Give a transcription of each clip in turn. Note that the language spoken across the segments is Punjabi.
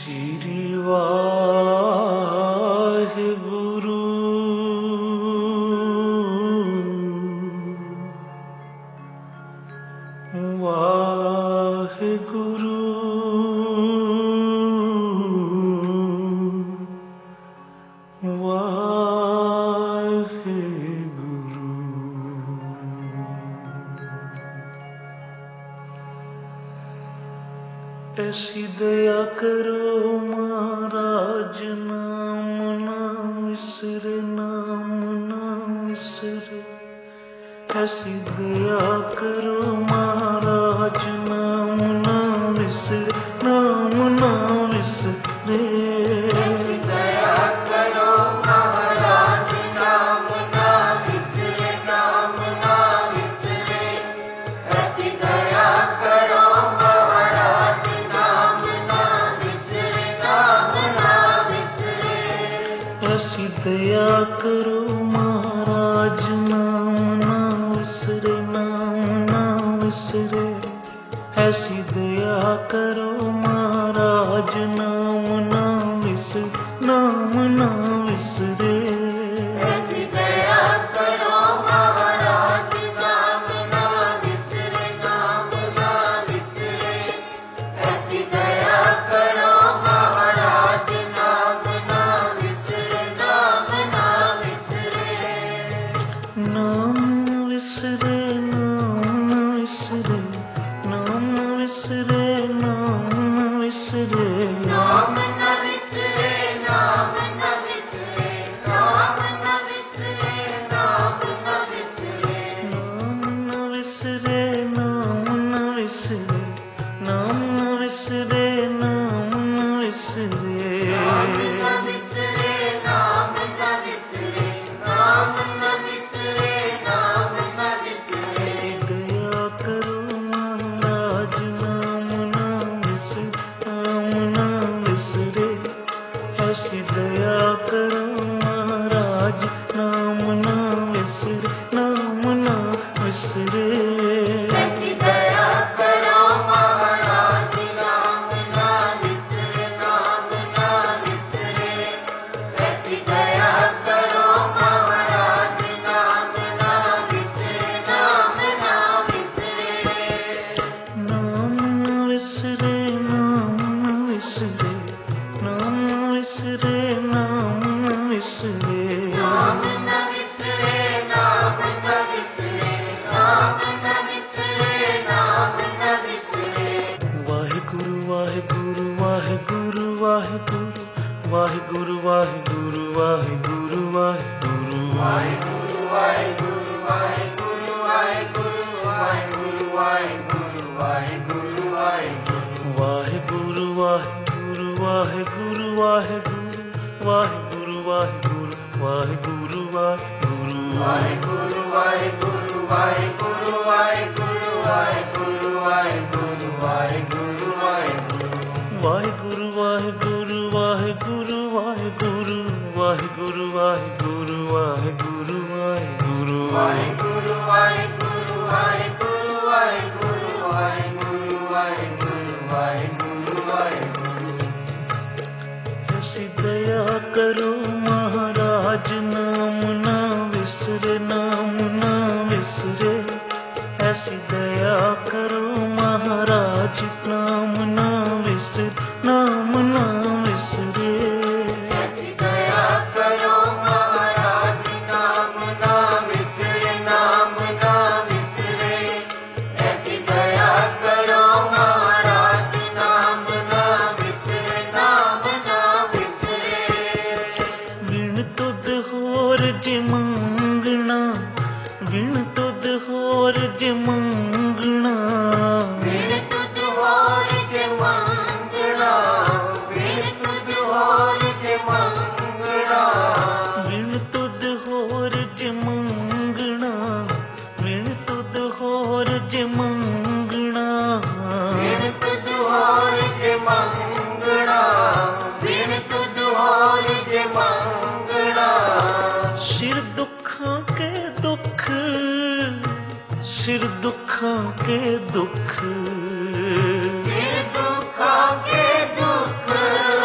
श्री वाहिगुरु वाहिगुरु वाहिगुरु। ऐसी दया करो महाराज, नाम ना विसरे, नाम ना विसरे। ऐसी दया करो महाराज, नाम ना विसरे, नाम ना विसरे। ऐसी दया करो महाराज, नाम ना विसरे, नाम ना विसरे। ऐसी दया करो महाराज, नाम ना विसरे, नाम ना विसरे। ऐसी दया करो महाराज, नाम ना विसरे, नाम ना विसरे। ऐसी दया करो महाराज, नाम ना विसरे, नाम ना विसरे। ऐसी दया करो महाराज, नाम ना विसरे, नाम ना विसरे। ऐसी दया करो महाराज, नाम ना विसरे, नाम ना विसरे। नाम न विसरे, नाम न विसरे, नाम न विसरे, नाम न विसरे। नाम न विसरे, नाम न विसरे, नाम न विसरे, नाम न विसरे। नाम न विसरे, नाम न विसरे, नाम न विसरे, नाम न विसरे। नाम न विसरे, नाम न विसरे, नाम न विसरे, नाम न विसरे। ऐसी दया करो महाराज, नाम ना विसरे, नाम ना विसरे। ऐसी दया करो महाराज, नाम ना विसरे, नाम ना विसरे। ऐसी दया करो महाराज, नाम ना विसरे, नाम ना विसरे। ऐसी दया करो महाराज, नाम ना विसरे, नाम ना विसरे। नाम न विसरे, नाम न विसरे, नाम न विसरे, नाम न विसरे। नाम न विसरे, नाम न विसरे, नाम न विसरे, नाम न विसरे। वाहिगुरु वाहिगुरु वाहिगुरु वाहिगुरु वाहिगुरु वाहिगुरु वाहिगुरु वाहिगुरु वाहिगुरु वाहिगुरु वाहिगुरु वाहिगुरु वाहिगुरु वाहिगुरु वाहिगुरु वाहिगुरु। वाहिगुरु वाहिगुरु वाहिगुरु वाहिगुरु वाहिगुरु वाहिगुरु वाहिगुरु वाहिगुरु। वाहिगुरु वाहिगुरु वाहिगुरु वाहिगुरु वाहिगुरु वाहिगुरु वाहिगुरु वाहिगुरु। वाहिगुरु वाहिगुरु वाहिगुरु वाहिगुरु वाहिगुरु वाहिगुरु वाहिगुरु वाहिगुरु। वाहिगुरु वाहिगुरु वाहिगुरु वाहिगुरु वाहिगुरु वाहिगुरु वाहिगुरु वाहिगुरु। ऐसी दया करो महाराज, नाम ना विसरे, नाम ना विसरे। ऐसी दया करो महाराज, नाम ना विसरे, नाम ना विसरे। ऐसी दया करो महाराज, नाम ना विसरे, नाम ना विसरे। ऐसी दया करो महाराज, नाम ना विसरे, नाम ना विसरे। विण तुद होर जे मंगना, विण तुद होर जे मंगना। बिन तुझ होर के मंगला, बिन तुझ होर के मंगला। विण तुद होर जे मंगना, विण तुद होर जे मंगना। बिन तुझ होर के मंगला, बिन तुझ होर के मंगला। सिर दुखां के दुख, सिर दुखां के दुख। सिर दुखां के दुख,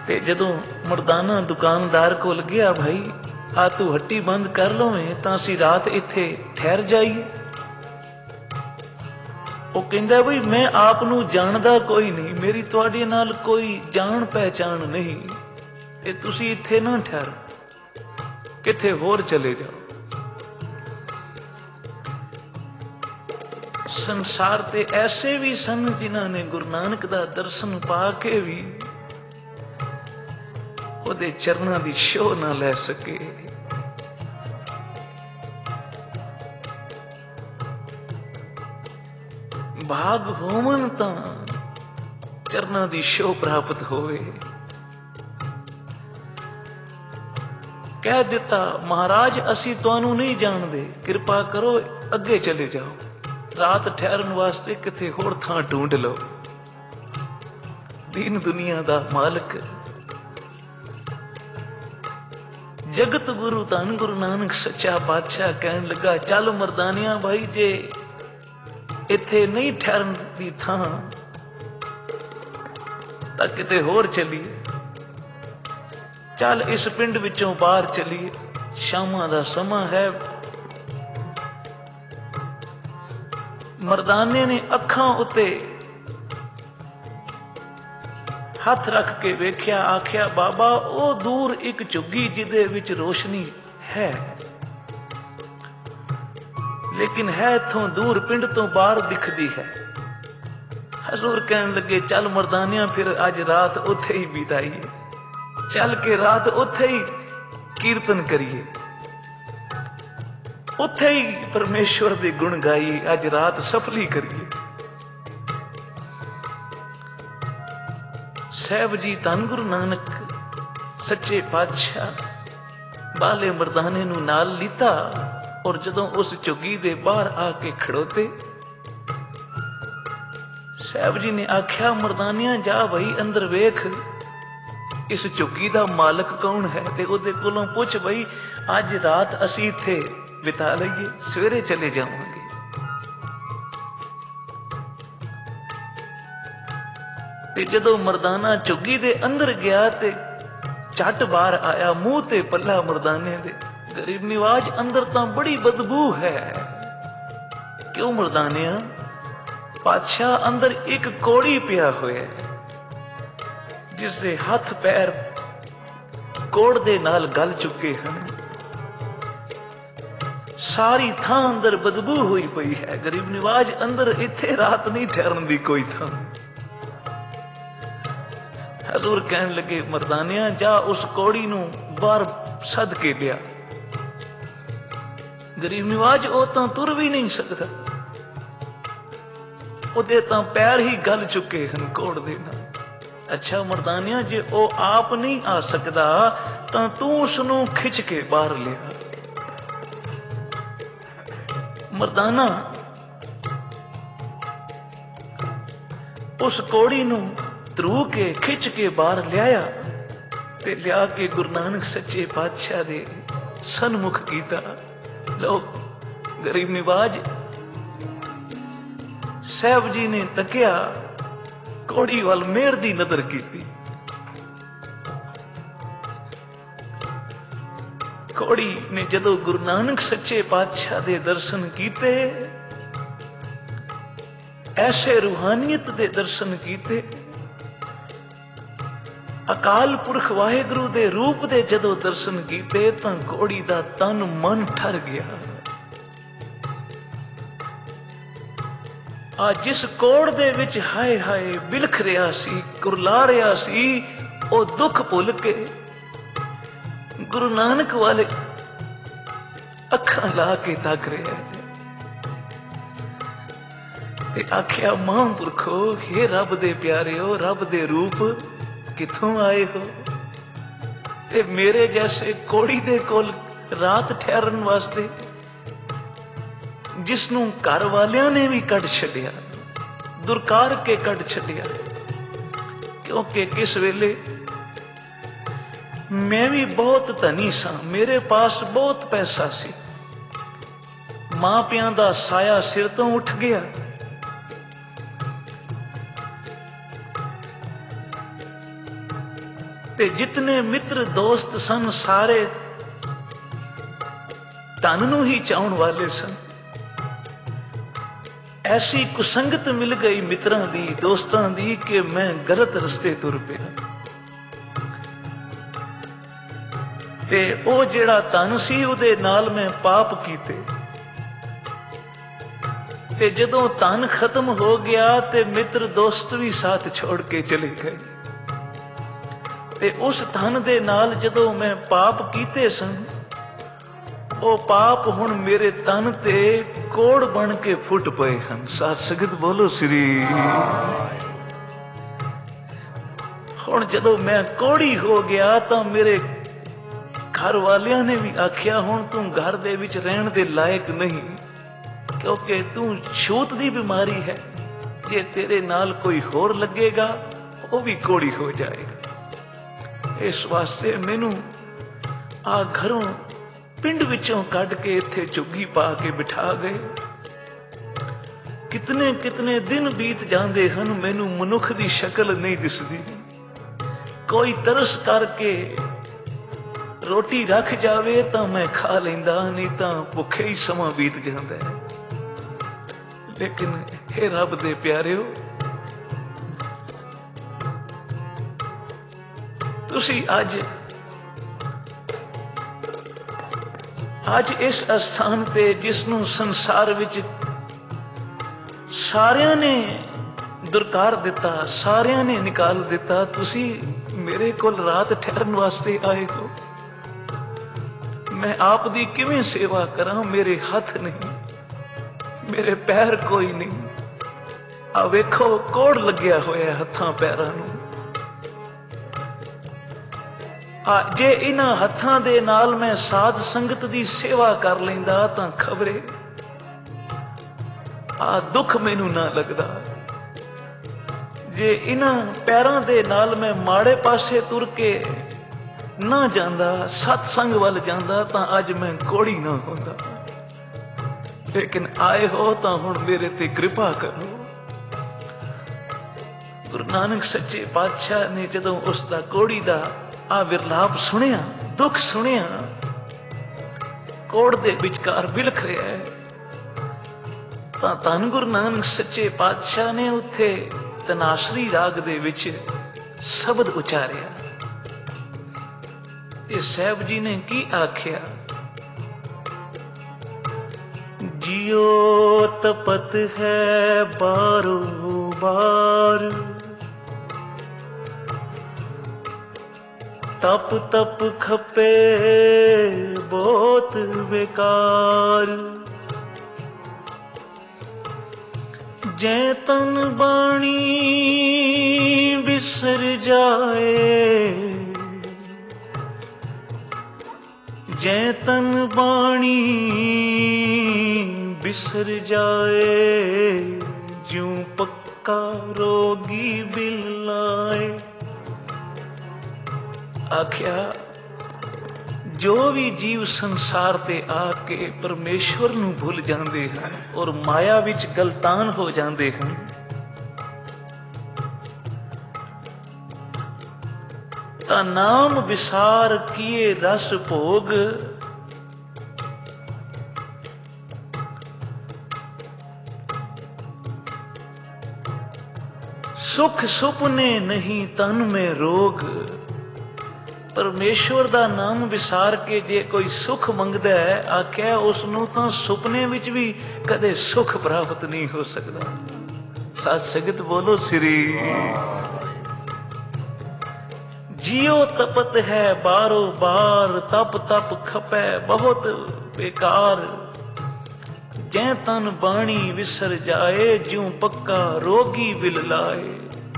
ਤੇ ਜਦੋਂ ਮਰਦਾਨਾ ਦੁਕਾਨਦਾਰ ਕੋਲ ਗਿਆ, ਭਾਈ ਆ ਤੂੰ ਹੱਟੀ ਬੰਦ ਕਰ ਲਵੇਂ ਤਾਂ ਅਸੀਂ ਰਾਤ ਇੱਥੇ ਠਹਿਰ ਜਾਈਏ। ਉਹ ਕਹਿੰਦਾ ਬਈ ਮੈਂ ਆਪ ਨੂੰ ਜਾਣਦਾ ਕੋਈ ਨਹੀਂ, ਮੇਰੀ ਤੁਹਾਡੇ ਨਾਲ ਕੋਈ ਜਾਣ ਪਹਿਚਾਣ ਨਹੀਂ, ਤੇ ਤੁਸੀਂ ਇੱਥੇ ਨਾ ਠਹਿਰੋ, ਕਿੱਥੇ ਹੋਰ ਚਲੇ ਜਾਓ। ਸੰਸਾਰ ਤੇ ਐਸੇ ਵੀ ਸਨ ਜਿਨ੍ਹਾਂ ਨੇ ਗੁਰੂ ਨਾਨਕ ਦਾ ਦਰਸ਼ਨ ਪਾ ਕੇ ਵੀ ਉਹਦੇ ਚਰਨਾਂ ਦੀ ਛੋਹ ਨਾ ਲੈ ਸਕੇ। ਭਾਗ ਹੋਵਨ ਤਾਂ ਚਰਨਾਂ ਦੀ ਛੋਹ ਪ੍ਰਾਪਤ ਹੋਵੇ। ਕਹਿ ਦਿੱਤਾ, ਮਹਾਰਾਜ ਅਸੀਂ ਤੁਹਾਨੂੰ ਨਹੀਂ ਜਾਣਦੇ, ਕਿਰਪਾ ਕਰੋ ਅੱਗੇ ਚਲੇ ਜਾਓ, ਰਾਤ ਠਹਿਰਨ ਵਾਸਤੇ ਕਿਤੇ ਹੋਰ ਥਾਂ ਢੂੰਡ ਲਓ। ਦੀਨ ਦੁਨੀਆ ਦਾ ਮਾਲਕ ਜਗਤ ਗੁਰੂ ਧੰਨ ਗੁਰੂ ਨਾਨਕ ਸੱਚਾ ਪਾਤਸ਼ਾਹ ਕਹਿਣ ਲੱਗਾ, ਚੱਲ ਮਰਦਾਨਿਆਂ ਭਾਈ, ਜੇ ਇੱਥੇ ਨਹੀਂ ਠਹਿਰਨ ਦੀ ਥਾਂ ਤਾਂ ਕਿਤੇ ਹੋਰ ਚੱਲੀਏ। ਚੱਲ ਇਸ ਪਿੰਡ ਵਿੱਚੋਂ ਬਾਹਰ ਚੱਲੀਏ, ਸ਼ਾਮਾਂ ਦਾ ਸਮਾਂ ਹੈ। ਮਰਦਾਨੇ ਨੇ ਅੱਖਾਂ ਉੱਤੇ ਹੱਥ ਰੱਖ ਕੇ ਵੇਖਿਆ, ਆਖਿਆ, ਬਾਬਾ ਉਹ ਦੂਰ ਇੱਕ ਝੁੱਗੀ ਜਿਹਦੇ ਵਿੱਚ ਰੋਸ਼ਨੀ ਹੈ, ਲੇਕਿਨ ਹੈ ਇੱਥੋਂ ਦੂਰ, ਪਿੰਡ ਤੋਂ ਬਾਹਰ ਦਿਖਦੀ ਹੈ। ਹਜ਼ੂਰ ਕਹਿਣ ਲੱਗੇ, ਚੱਲ ਮਰਦਾਨਿਆਂ ਫਿਰ ਅੱਜ ਰਾਤ ਉੱਥੇ ਹੀ ਬਿਤਾਈਏ, ਚੱਲ ਕੇ ਰਾਤ ਉੱਥੇ ਹੀ ਕੀਰਤਨ ਕਰੀਏ, ਉੱਥੇ ਹੀ ਪਰਮੇਸ਼ਵਰ ਦੇ ਗੁਣ ਗਾਈਏ, ਅੱਜ ਰਾਤ ਸਫਲੀ ਕਰੀਏ। ਸਾਹਿਬ ਜੀ ਧੰਨ ਗੁਰੂ ਨਾਨਕ ਸੱਚੇ ਪਾਤਸ਼ਾਹ ਬਾਲੇ ਮਰਦਾਨੇ ਨੂੰ ਨਾਲ ਲੀਤਾ, ਔਰ ਜਦੋਂ ਉਸ ਝੁੱਗੀ ਦੇ ਬਾਹਰ ਆ ਕੇ ਖੜੋਤੇ, ਸਾਹਿਬ ਜੀ ਨੇ ਆਖਿਆ, ਮਰਦਾਨਿਆਂ ਜਾ ਬਈ ਅੰਦਰ ਵੇਖ, ਇਸ ਝੁੱਗੀ ਦਾ ਮਾਲਕ ਕੌਣ ਹੈ, ਤੇ ਉਹਦੇ ਕੋਲੋਂ ਪੁੱਛ ਬਈ ਅੱਜ ਰਾਤ ਅਸੀਂ ਇੱਥੇ ਬਿਤਾ ਲਈਏ, ਸਵੇਰੇ ਚਲੇ ਜਾਵਾਂਗੇ। ਤੇ ਜਦੋਂ ਮਰਦਾਨਾ ਝੁੱਗੀ ਦੇ ਅੰਦਰ ਗਿਆ ਤੇ ਝੱਟ ਬਾਹਰ ਆਇਆ, ਮੂੰਹ ਤੇ ਪੱਲਾ ਮਰਦਾਨੇ ਦੇ, ਗਰੀਬ ਨਿਵਾਜ ਅੰਦਰ ਤਾਂ ਬੜੀ ਬਦਬੂ ਹੈ। ਕਿਉਂ ਮਰਦਾਨਿਆਂ? ਪਾਤਸ਼ਾਹ ਅੰਦਰ ਇੱਕ ਕੋੜੀ ਪਿਆ ਹੋਇਆ ਜਿਸ ਦੇ ਹੱਥ ਪੈਰ ਕੋੜ ਦੇ ਨਾਲ ਗਲ ਚੁੱਕੇ ਹਨ, ਸਾਰੀ ਥਾਂ ਅੰਦਰ ਬਦਬੂ ਹੋਈ ਪਈ ਹੈ। ਗਰੀਬ ਨਿਵਾਜ ਅੰਦਰ ਇੱਥੇ ਰਾਤ ਨਹੀਂ ਠਹਿਰਨ ਦੀ ਕੋਈ ਥਾਂ। ਹਜ਼ੂਰ ਕਹਿਣ ਲੱਗੇ, ਮਰਦਾਨਿਆਂ ਜਾ ਉਸ ਕੋੜੀ ਨੂੰ ਬਾਹਰ ਸੱਦ ਕੇ ਲਿਆ। ਗਰੀਬ ਨਿਵਾਜ ਉਹ ਤਾਂ ਤੁਰ ਵੀ ਨਹੀਂ ਸਕਦਾ, ਉਹਦੇ ਤਾਂ ਪੈਰ ਹੀ ਗਲ ਚੁੱਕੇ ਹਨ ਕੋੜ ਦੇ ਨਾਲ। ਅੱਛਾ ਮਰਦਾਨਿਆਂ, ਜੇ ਉਹ ਆਪ ਨਹੀਂ ਆ ਸਕਦਾ ਤਾਂ ਤੂੰ ਉਸ ਨੂੰ ਖਿੱਚ ਕੇ ਬਾਹਰ ਲਿਆ। ਮਰਦਾਨਾ ਉਸ ਕੋੜੀ ਨੂੰ ਧਰੂ ਕੇ ਖਿੱਚ ਕੇ ਬਾਹਰ ਲਿਆਇਆ ਤੇ ਲਿਆ ਕੇ ਗੁਰੂ ਨਾਨਕ ਸੱਚੇ ਪਾਤਸ਼ਾਹ ਦੇ ਸਨਮੁਖ ਕੀਤਾ। ਲੋ ਗਰੀਬ ਨਿਵਾਜ ਸਾਹਿਬ ਜੀ ਨੇ ਤੱਕਿਆ, ਕੋੜੀ ਵੱਲ ਮਿਹਰ ਦੀ ਨਜ਼ਰ ਕੀਤੀ। ਕੋੜੀ ਨੇ ਜਦੋਂ ਗੁਰੂ ਨਾਨਕ ਸੱਚੇ ਪਾਤਸ਼ਾਹ ਦੇ ਦਰਸ਼ਨ ਕੀਤੇ, ਐਸੇ ਰੂਹਾਨੀਅਤ ਦੇ ਦਰਸ਼ਨ ਕੀਤੇ, ਅਕਾਲ ਪੁਰਖ ਵਾਹਿਗੁਰੂ ਦੇ ਰੂਪ ਦੇ ਜਦੋਂ ਦਰਸ਼ਨ ਕੀਤੇ ਤਾਂ ਕੋੜੀ ਦਾ ਤਨ ਮਨ ਠਰ ਗਿਆ। ਆ ਜਿਸ ਕੋੜ ਦੇ ਵਿੱਚ ਹਾਏ ਹਾਏ ਬਿਲਖ ਰਿਹਾ ਸੀ, ਕੁਰਲਾ ਰਿਹਾ ਸੀ, ਉਹ ਦੁੱਖ ਭੁੱਲ ਕੇ ਗੁਰੂ ਨਾਨਕ ਵਾਲੇ ਅੱਖਾਂ ਲਾ ਕੇ ਤੱਕ ਰਿਹਾ ਤੇ ਆਖਿਆ, ਮਹਾਂਪੁਰਖੋ, ਹੇ ਰੱਬ ਦੇ ਪਿਆਰਿਓ, ਰੱਬ ਦੇ ਰੂਪ, ਕਿੱਥੋਂ ਆਏ ਹੋ ਤੇ ਮੇਰੇ ਜੈਸੇ ਕੋੜੀ ਦੇ ਕੋਲ ਰਾਤ ਠਹਿਰਨ ਵਾਸਤੇ, ਜਿਸ ਨੂੰ ਘਰ ਵਾਲਿਆਂ ਨੇ ਵੀ ਕੱਢ ਛੱਡਿਆ, ਦੁਰਕਾਰ ਕੇ ਕੱਢ ਛੱਡਿਆ। ਕਿਉਂਕਿ ਕਿਸ ਵੇਲੇ ਮੈਂ ਵੀ ਬਹੁਤ ਧਨੀ ਸਾਂ, ਮੇਰੇ ਪਾਸ ਬਹੁਤ ਪੈਸਾ ਸੀ, ਮਾਂ ਪਿਆਂ ਦਾ ਸਾਇਆ ਸਿਰ ਤੋਂ ਉੱਠ ਗਿਆ, ਤੇ ਜਿਤਨੇ ਮਿੱਤਰ ਦੋਸਤ ਸਨ ਸਾਰੇ ਧਨ ਨੂੰ ਹੀ ਚਾਹਣ ਵਾਲੇ ਸਨ। ਐਸੀ ਕੁਸੰਗਤ ਮਿਲ ਗਈ ਮਿੱਤਰਾਂ ਦੀ ਦੋਸਤਾਂ ਦੀ ਕਿ ਮੈਂ ਗਲਤ ਰਸਤੇ ਤੁਰ ਪਿਆ। ਤੇ ਉਹ ਜਿਹੜਾ ਧਨ ਸੀ ਉਹਦੇ ਨਾਲ ਮੈਂ ਪਾਪ ਕੀਤੇ। ਤੇ ਜਦੋਂ ਧਨ ਖਤਮ ਹੋ ਗਿਆ ਤੇ ਮਿੱਤਰ ਦੋਸਤ ਵੀ ਸਾਥ ਛੋੜ ਕੇ ਚਲੇ ਗਏ। ਤੇ ਉਸ ਧਨ ਦੇ ਨਾਲ ਜਦੋਂ ਮੈਂ ਪਾਪ ਕੀਤੇ ਸਨ ਉਹ ਪਾਪ ਹੁਣ ਮੇਰੇ ਤਨ ਤੇ ਕੋੜ ਬਣ ਕੇ ਫੁੱਟ ਪਏ ਹਨ। ਸਾਧ ਸੰਗਤ ਬੋਲੋ ਸ੍ਰੀ। ਹੁਣ ਜਦੋਂ ਮੈਂ ਕੋੜੀ ਹੋ ਗਿਆ ਤਾਂ ਮੇਰੇ ਘਰ ਵਾਲਿਆਂ ਨੇ ਵੀ ਆਖਿਆ ਹੁਣ ਤੂੰ ਘਰ ਦੇ ਵਿੱਚ ਰਹਿਣ ਦੇ ਲਾਇਕ ਨਹੀਂ, ਕਿਉਂਕਿ ਤੂੰ ਛੂਤ ਦੀ ਬਿਮਾਰੀ ਹੈ। ਜੇ ਤੇਰੇ ਨਾਲ ਕੋਈ ਹੋਰ ਲੱਗੇਗਾ ਉਹ ਵੀ ਕੋੜੀ ਹੋ ਜਾਏਗਾ। ਇਸ ਵਾਸਤੇ ਮੈਨੂੰ ਆ ਘਰੋਂ ਪਿੰਡ ਵਿੱਚੋਂ ਕੱਢ ਕੇ ਇੱਥੇ ਝੁੱਗੀ ਪਾ ਕੇ ਬਿਠਾ ਗਏ। ਕਿਤਨੇ ਕਿਤਨੇ ਦਿਨ ਬੀਤ ਜਾਂਦੇ ਹਨ, ਮੈਨੂੰ ਮਨੁੱਖ ਦੀ ਸ਼ਕਲ ਨਹੀਂ ਦਿਸਦੀ। ਕੋਈ ਤਰਸ ਕਰਕੇ ਰੋਟੀ ਰੱਖ ਜਾਵੇ ਤਾਂ ਮੈਂ ਖਾ ਲੈਂਦਾ, ਨਹੀਂ ਤਾਂ ਭੁੱਖੇ ਹੀ ਸਮਾਂ ਬੀਤ ਜਾਂਦਾ ਹੈ। ਲੇਕਿਨ हे ਰੱਬ ਦੇ ਪਿਆਰਿਓ, ਤੁਸੀਂ ਅੱਜ ਇਸ ਅਸਥਾਨ ਤੇ ਜਿਸ ਨੂੰ ਸੰਸਾਰ ਵਿੱਚ ਸਾਰਿਆਂ ਨੇ ਦੁਰਕਾਰ ਦਿੱਤਾ, ਸਾਰਿਆਂ ਨੇ ਨਿਕਾਲ ਦਿੱਤਾ, ਤੁਸੀਂ ਮੇਰੇ ਕੋਲ ਰਾਤ ਠਹਿਰਨ ਵਾਸਤੇ ਆਏ ਹੋ। ਮੈਂ ਆਪ ਦੀ ਕਿਵੇਂ ਸੇਵਾ ਕਰਾਂ? ਮੇਰੇ ਹੱਥ ਨਹੀਂ, ਮੇਰੇ ਪੈਰ ਕੋਈ ਨਹੀਂ। ਆ ਵੇਖੋ ਕੋੜ ਲੱਗਿਆ ਹੋਇਆ ਹੱਥਾਂ ਪੈਰਾਂ ਨੂੰ। ਜੇ ਇਹਨਾਂ ਹੱਥਾਂ ਦੇ ਨਾਲ ਮੈਂ ਸਾਧ ਸੰਗਤ ਦੀ ਸੇਵਾ ਕਰ ਲੈਂਦਾ ਤਾਂ ਖਬਰੇ ਆ ਦੁੱਖ ਮੈਨੂੰ ਨਾ ਲੱਗਦਾ। ਜੇ ਇਹਨਾਂ ਪੈਰਾਂ ਦੇ ਨਾਲ ਮੈਂ ਮਾੜੇ ਪਾਸੇ ਤੁਰ ਕੇ ਨਾ ਜਾਂਦਾ, ਸਤਸੰਗ ਵੱਲ ਜਾਂਦਾ, ਤਾਂ ਅੱਜ ਮੈਂ ਕੋੜੀ ਨਾ ਹੁੰਦਾ। ਲੇਕਿਨ ਆਏ ਹੋ ਤਾਂ ਹੁਣ ਮੇਰੇ ਤੇ ਕਿਰਪਾ ਕਰੋ। ਗੁਰੂ ਨਾਨਕ ਸੱਚੇ ਪਾਤਸ਼ਾਹ ਨੇ ਜਦੋਂ ਉਸ ਦਾ ਕੋੜੀ ਦਾ ਆ ਵਿਰਲਾਪ ਸੁਣਿਆ, ਦੁੱਖ ਸੁਣਿਆ, ਕੋੜ ਦੇ ਵਿਚਕਾਰ ਬਿਲਖ ਰਿਹਾ ਹੈ, ਤਾਂ ਧੰਨ ਗੁਰੂ ਨਾਨਕ ਸੱਚੇ ਪਾਤਸ਼ਾਹ ਨੇ ਉੱਥੇ ਤਨਾਸਰੀ ਰਾਗ ਦੇ ਵਿੱਚ ਸ਼ਬਦ ਉਚਾਰਿਆ। ਤੇ ਸਾਹਿਬ ਜੀ ਨੇ ਕੀ ਆਖਿਆ? ਜਿਉ ਤਪਤ ਹੈ ਬਾਰੋ ਬਾਰ, ਤਪ ਤਪ ਖਪੇ ਬਹੁਤ ਬੇਕਾਰ। ਜੈ ਤਨ ਬਾਣੀ ਬਿਸਰ ਜਾਏ, ਜੈ ਤਨ ਬਾਣੀ ਬਿਸਰ ਜਾਏ, ਜਿਉ ਪੱਕਾ ਰੋਗੀ ਬਿਲ ਲਾਏ। ਆਖਿਆ ਜੋ ਵੀ ਜੀਵ ਸੰਸਾਰ ਤੇ ਆ ਕੇ ਪਰਮੇਸ਼ਵਰ ਨੂੰ ਭੁੱਲ ਜਾਂਦੇ ਹਨ ਔਰ ਮਾਇਆ ਵਿੱਚ ਗਲਤਾਨ ਹੋ ਜਾਂਦੇ ਹਨ, ਤਾਂ ਨਾਮ ਵਿਸਾਰ ਕੀਏ ਰਸ ਭੋਗ। ਸੁਖ ਸੁਪਨੇ ਨਹੀਂ ਤਨ ਮੇ ਰੋਗ। ਪਰਮੇਸ਼ਵਰ ਦਾ ਨਾਮ ਵਿਸਾਰ ਕੇ ਜੇ ਕੋਈ ਸੁਖ ਮੰਗਦਾ ਹੈ, ਆਖਿਆ ਉਸ ਨੂੰ ਤਾਂ ਸੁਪਨੇ ਵਿੱਚ ਵੀ ਕਦੇ ਸੁਖ ਪ੍ਰਾਪਤ ਨਹੀਂ ਹੋ ਸਕਦਾ। ਸਾਧ ਸੰਗਤ ਬੋਲੋ ਸ੍ਰੀ। ਜਿਉ ਤਪਤ ਹੈ ਬਾਰੋ ਬਾਰ, ਤਪ ਤਪ ਖਪੈ ਬਹੁਤ ਬੇਕਾਰ। ਜੈ ਤਨ ਬਾਣੀ ਵਿਸਰ ਜਾਏ, ਜਿਉ ਪੱਕਾ ਰੋਗੀ ਬਿਲ ਲਾਏ।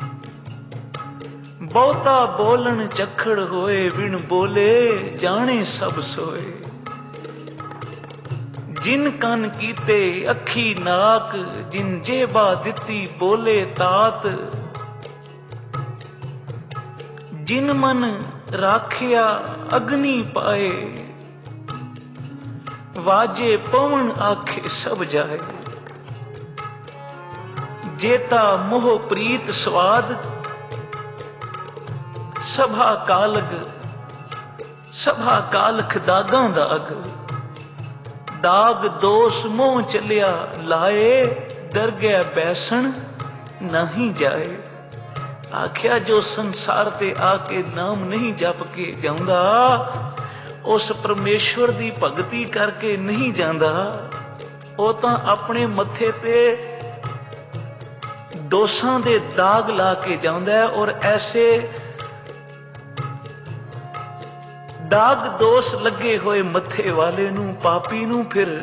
ਬਹੁਤਾ ਬੋਲਣ ਚਖੜ ਹੋਏ, ਬਿਨ ਬੋਲੇ ਜਾਣੇ ਸਭ ਸੋਏ। ਜਿਨ ਕੰਨ ਕੀਤੇ ਅੱਖੀ ਨਾਕ, ਜਿਨ ਜੇਬਾ ਦਿੱਤੀ ਬੋਲੇ ਤਾਤ। ਜਿਨ ਮਨ ਰਾਖਿਆ ਅਗਨੀ ਪਾਏ, ਵਾਜੇ ਪਵਨ ਆਖੇ ਸਭ ਜਾਏ। ਜੇਤਾ ਮੋਹ ਪ੍ਰੀਤ ਸਵਾਦ, ਸਭਾ ਕਾਲਖ ਦਾਗਾਂ ਦਾਗ, ਦਾਗ ਦੋਸ ਮੋਹ ਚੱਲਿਆ ਲਾਏ, ਦਰਗਹਿ ਬੈਸਣ ਨਹੀਂ ਜਾਏ। ਆਖਿਆ ਜੋ ਸੰਸਾਰ ਤੇ ਆ ਕੇ ਨਾਮ ਨਹੀਂ ਜਪ ਕੇ ਜਾਂਦਾ, ਉਸ ਪਰਮੇਸ਼ਵਰ ਦੀ ਭਗਤੀ ਕਰਕੇ ਨਹੀਂ ਜਾਂਦਾ, ਉਹ ਤਾਂ ਆਪਣੇ ਮੱਥੇ ਤੇ ਦੋਸਾਂ ਦੇ ਦਾਗ ਲਾ ਕੇ ਜਾਂਦਾ ਹੈ। ਔਰ ਐਸੇ ਦਾਗ ਦੋਸ ਲੱਗੇ ਹੋਏ ਮੱਥੇ ਵਾਲੇ ਨੂੰ, ਪਾਪੀ ਨੂੰ, ਫਿਰ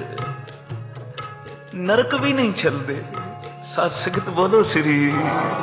ਨਰਕ ਵੀ ਨਹੀਂ ਚੱਲਦੇ। ਸਤ ਸੰਗਤ ਬੋਲੋ ਸ੍ਰੀ।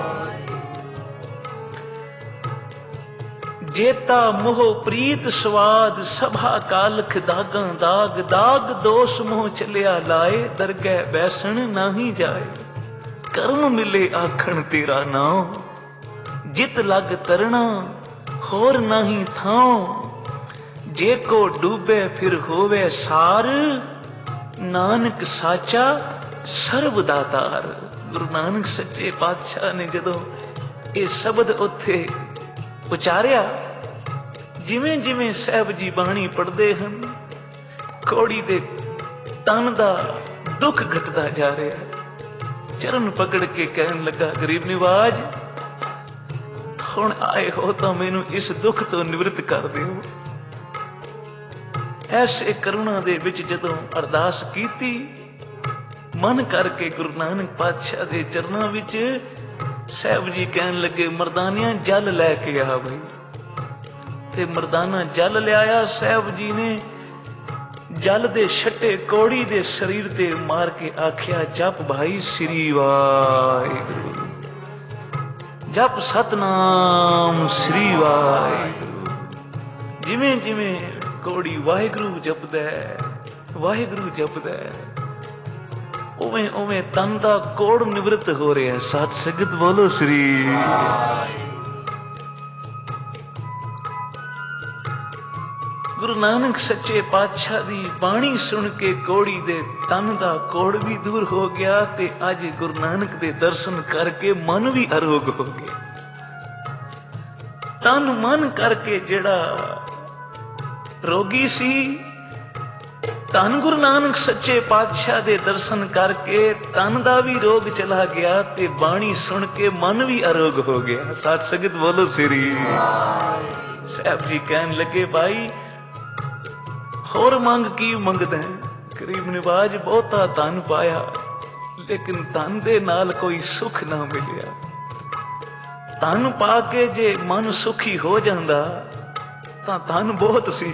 ਜੇਤਾ ਮੋਹ ਪ੍ਰੀਤ ਸਵਾਦ, ਸਭਾ ਕਾਲਖ ਦਾਗਾਂ ਦਾਗ, ਦਾਗ ਦੋਸ ਮੋਹ ਚੱਲਿਆ ਲਾਏ, ਦਰਗਹਿ ਬੈਸਣ ਨਾਹੀ ਜਾਏ। ਕਰਮ ਮਿਲੇ ਆਖਣ ਤੇਰਾ ਨਾਮ, ਜਿਤ ਲਗ ਤਰਣਾ ਹੋਰ ਨਹੀਂ ਥਾਂ। ਜੇ ਕੋ ਡੂਬੇ ਫਿਰ ਹੋਵੇ ਸਾਰ, ਨਾਨਕ ਸਾਚਾ ਸਰਬ ਦਾਤਾਰ। ਗੁਰੂ ਨਾਨਕ ਸੱਚੇ ਪਾਤਸ਼ਾਹ ਨੇ ਜਦੋਂ ਇਹ ਸ਼ਬਦ ਉੱਥੇ ਉਚਾਰਿਆ, ਜਿਵੇਂ ਜਿਵੇਂ ਸਾਹਿਬ ਜੀ ਬਾਣੀ ਪੜ੍ਹਦੇ ਹਨ, ਕੋੜੀ ਦੇ ਤਨ ਦਾ ਦੁੱਖ ਘਟਦਾ ਜਾ ਰਿਹਾ। ਚਰਨ ਪਕੜ ਕੇ ਕਹਿਣ ਲੱਗਾ, ਗਰੀਬ ਨਿਵਾਜ ਹੁਣ ਆਏ ਹੋ ਤਾਂ ਮੈਨੂੰ ਇਸ ਦੁੱਖ ਤੋਂ ਨਿਵਰਤ ਕਰ ਦਿਓ। ਐਸੇ ਕਰੁਣਾ ਦੇ ਵਿੱਚ ਜਦੋਂ ਅਰਦਾਸ ਕੀਤੀ, ਮਨ ਕਰਕੇ ਗੁਰੂ ਨਾਨਕ ਪਾਤਸ਼ਾਹ ਦੇ ਚਰਨਾਂ ਵਿੱਚ ਸਾਹਿਬ ਜੀ ਕਹਿਣ ਲੱਗੇ, ਮਰਦਾਨਿਆਂ ਜਲ ਲੈ ਕੇ ਆ ਬਈ। ਤੇ ਮਰਦਾਨਾ ਜਲ ਲਿਆਇਆ। ਸਾਹਿਬ ਜੀ ਨੇ ਜਲ ਦੇ ਛੱਟੇ ਕੋੜੀ ਦੇ ਸਰੀਰ ਤੇ ਮਾਰ ਕੇ ਆਖਿਆ, ਜਪ ਭਾਈ ਸ੍ਰੀ ਵਾਹਿਗੁਰੂ, ਜਪ ਸਤਨਾਮ ਸ੍ਰੀ ਵਾਹਿਗੁਰੂ। ਜਿਵੇਂ ਜਿਵੇਂ ਕੋੜੀ ਵਾਹਿਗੁਰੂ ਜਪਦਾ, ਵਾਹਿਗੁਰੂ ਜਪਦਾ, ਉਵੇਂ ਉਵੇਂ ਤਨ ਦਾ ਕੋੜ ਨਿਵਰਤ ਹੋ ਰਿਹਾ। ਸਤ ਸੰਗਤ ਬੋਲੋ ਸ੍ਰੀ। ਗੁਰੂ ਨਾਨਕ ਸੱਚੇ ਪਾਤਸ਼ਾਹ ਦੀ ਬਾਣੀ ਸੁਣ ਕੇ ਕੋੜੀ ਦੇ ਤਨ ਦਾ ਕੋੜ ਵੀ ਦੂਰ ਹੋ ਗਿਆ, ਤੇ ਅੱਜ ਗੁਰੂ ਨਾਨਕ ਦੇ ਦਰਸ਼ਨ ਕਰਕੇ ਮਨ ਵੀ ਅਰੋਗ ਹੋ ਗਿਆ। ਤਨ ਮਨ ਕਰਕੇ ਜਿਹੜਾ ਰੋਗੀ ਸੀ, ਧੰਨ ਗੁਰੂ ਨਾਨਕ ਸੱਚੇ ਪਾਤਸ਼ਾਹ ਦੇ ਦਰਸ਼ਨ ਕਰਕੇ ਤਨ ਦਾ ਵੀ ਰੋਗ ਚਲਾ ਗਿਆ, ਤੇ ਬਾਣੀ ਸੁਣ ਕੇ ਮਨ ਵੀ ਅਰੋਗ ਹੋ ਗਿਆ। ਸਤ ਸੰਗਤ ਬੋਲੋ ਸ੍ਰੀ। ਸਾਹਿਬ ਜੀ ਕਹਿਣ ਲੱਗੇ, ਭਾਈ ਹੋਰ ਮੰਗ ਕੀ ਮੰਗਦਾ? ਗਰੀਬ ਨਿਵਾਜ ਬਹੁਤਾ ਧਨ ਪਾਇਆ, ਲੇਕਿਨ ਧਨ ਦੇ ਨਾਲ ਕੋਈ ਸੁੱਖ ਨਾ ਮਿਲਿਆ। ਧਨ ਪਾ ਕੇ ਜੇ ਮਨ ਸੁਖੀ ਹੋ ਜਾਂਦਾ ਤਾਂ ਧਨ ਬਹੁਤ ਸੀ।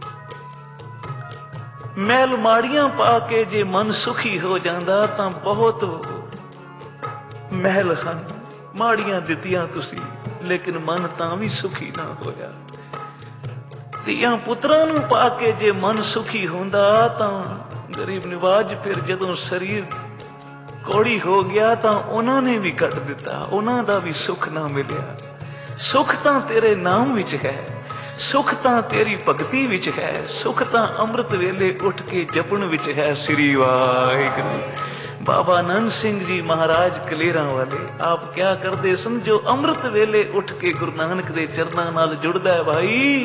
ਮੈਲ ਮਾੜੀਆਂ ਪਾ ਕੇ ਜੇ ਮਨ ਸੁਖੀ ਹੋ ਜਾਂਦਾ ਤਾਂ ਬਹੁਤ ਮਹਿਲ ਹਨ। ਮਾੜੀਆਂ ਦਿੱਤੀਆਂ ਤੁਸੀਂ, ਲੇਕਿਨ ਮਨ ਤਾਂ ਵੀ ਸੁਖੀ ਨਾ ਹੋਇਆ। ਧੀਆਂ ਪੁੱਤਰਾਂ ਨੂੰ ਪਾ ਕੇ ਜੇ ਮਨ ਸੁਖੀ ਹੁੰਦਾ ਤਾਂ ਗਰੀਬ ਨਿਵਾਜ ਫਿਰ ਜਦੋਂ ਸਰੀਰ ਕੋੜੀ ਹੋ ਗਿਆ ਤਾਂ ਉਹਨਾਂ ਨੇ ਵੀ ਕੱਟ ਦਿੱਤਾ, ਉਹਨਾਂ ਦਾ ਵੀ ਸੁੱਖ ਨਾ ਮਿਲਿਆ। ਸੁੱਖ ਤਾਂ ਤੇਰੇ ਨਾਮ ਵਿੱਚ ਹੈ, ਸੁੱਖ ਤਾਂ ਤੇਰੀ ਭਗਤੀ ਵਿੱਚ ਹੈ, ਸੁੱਖ ਤਾਂ ਅੰਮ੍ਰਿਤ ਵੇਲੇ ਉੱਠ ਕੇ ਜਪਣ ਵਿੱਚ ਹੈ। ਸ੍ਰੀ ਵਾਹਿਗੁਰੂ। ਬਾਬਾ ਆਨੰਦ ਸਿੰਘ ਜੀ ਮਹਾਰਾਜ ਕਲੇਰਾਂ ਵਾਲੇ ਆਪ ਕਿਆ ਕਰਦੇ ਸਨ, ਜੋ ਅੰਮ੍ਰਿਤ ਵੇਲੇ ਉੱਠ ਕੇ ਗੁਰੂ ਨਾਨਕ ਦੇ ਚਰਨਾਂ ਨਾਲ ਜੁੜਦਾ ਹੈ ਭਾਈ,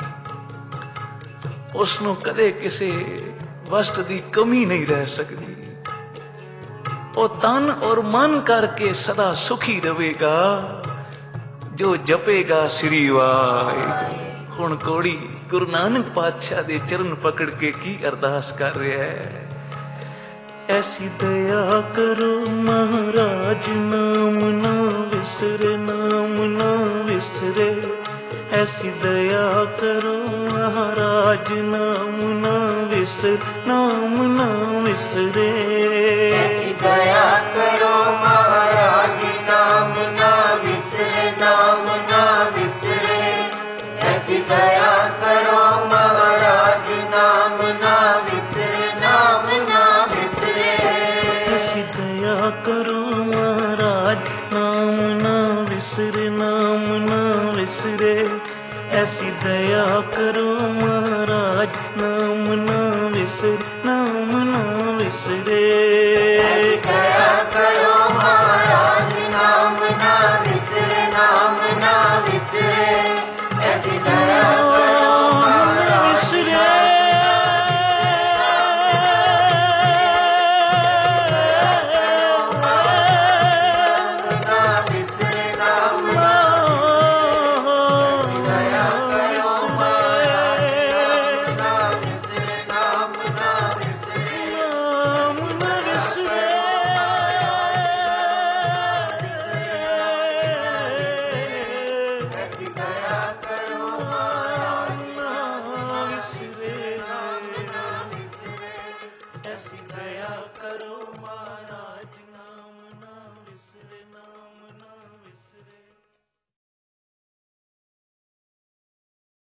ਉਸ ਨੂੰ ਕਦੇ ਕਿਸੇ ਵਸਤ ਦੀ ਕਮੀ ਨਹੀਂ ਰਹਿ ਸਕਦੀ। ਉਹ ਤਨ ਔਰ ਮਨ ਕਰਕੇ ਸਦਾ ਸੁਖੀ ਰਹੇਗਾ ਜੋ ਜਪੇਗਾ ਸ੍ਰੀ ਵਾਹਿਗੁਰੂ। ਹੁਣ ਕੋੜੀ ਗੁਰੂ ਨਾਨਕ ਪਾਤਸ਼ਾਹ ਦੇ ਚਰਨ ਪਕੜ ਕੇ ਕੀ ਅਰਦਾਸ ਕਰ ਰਿਹਾ ਹੈ? ਐਸੀ ਦਇਆ ਕਰੋ ਮਹਾਰਾਜ, ਨਾਮ ਨਾ ਵਿਸਰੇ, ਨਾਮ ਨਾ ਵਿਸਰੇ। ਐਸੀ ਦਇਆ ਕਰੋ ਮਹਾਰਾਜ, ਨਾਮ ਨਾ ਵਿਸਰੇ, ਨਾਮ ਨਾ ਵਿਸਰੇ। ਐਸੀ ਦਇਆ ਕਰੋ ਮਹਾਰਾਜ, ਨਾਮ ਨਾ ਵਿਸਰੇ, ਨਾਮ ਨਾ ਵਿਸਰੇ। ਐਸੀ ਦਇਆ ਕਰੋ ਮਹਾਰਾਜ, ਨਾਮ ਨਾ ਵਿਸਰੇ, ਨਾਮ ਨਾ ਵਿਸਰੇ। ਐਸੀ ਦਇਆ ਕਰੋ ਮਹਾਰਾਜ, ਨਾਮ ਨਾ ਵਿਸਰੇ, ਨਾਮ ਨਾ ਵਿਸਰੇ। ਐਸੀ ਦਇਆ ਕਰੋ ਮਹਾਰਾਜ, ਨਾਮ ਨਾ ਵਿਸਰੇ, ਨਾਮ ਨਾ ਵਿਸਰੇ।